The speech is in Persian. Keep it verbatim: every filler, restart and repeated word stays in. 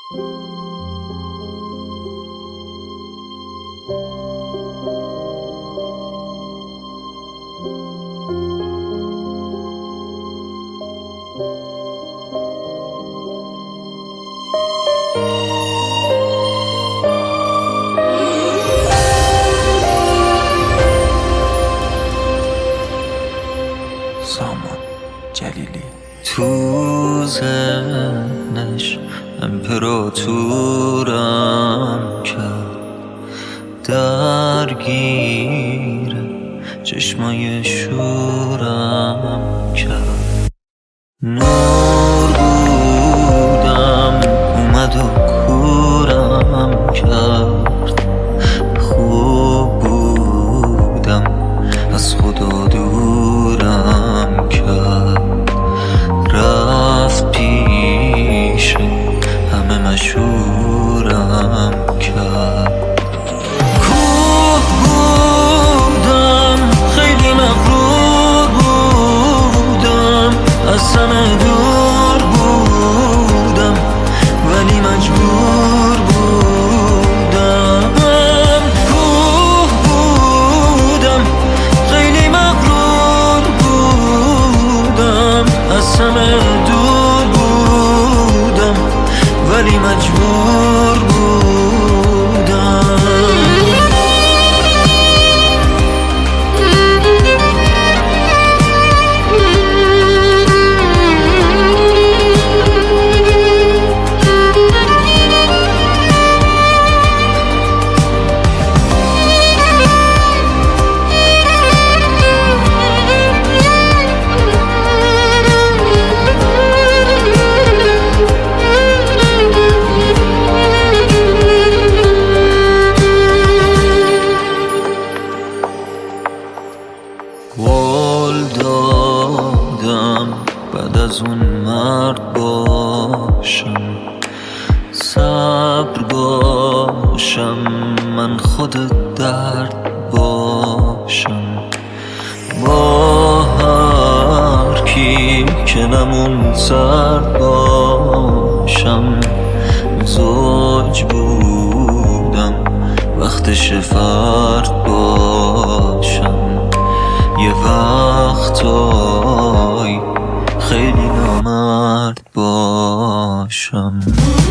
سامان جلیلی تو ذهنش امپراتورم کرد، درگیر چشمای شورم کرد. نور بودم اومد و کورم کرد، خوب بودم از خدا دورم کرد. رفت پیش همه مشهورم کرد. کوه بودم خیلی مغرور بودم، از همه دور بودم ولی مجبور بودم. کوه بودم خیلی مغرور بودم، از همه دور بودم ولی مجبور بودم. قول دادم بعد از اون مرد باشم، صبر باشم، من خود درد باشم. با هر کی که نمون سرد باشم. زوج بودم وقتش فرد باشم. یه وقتای خیلی نامرد باشم.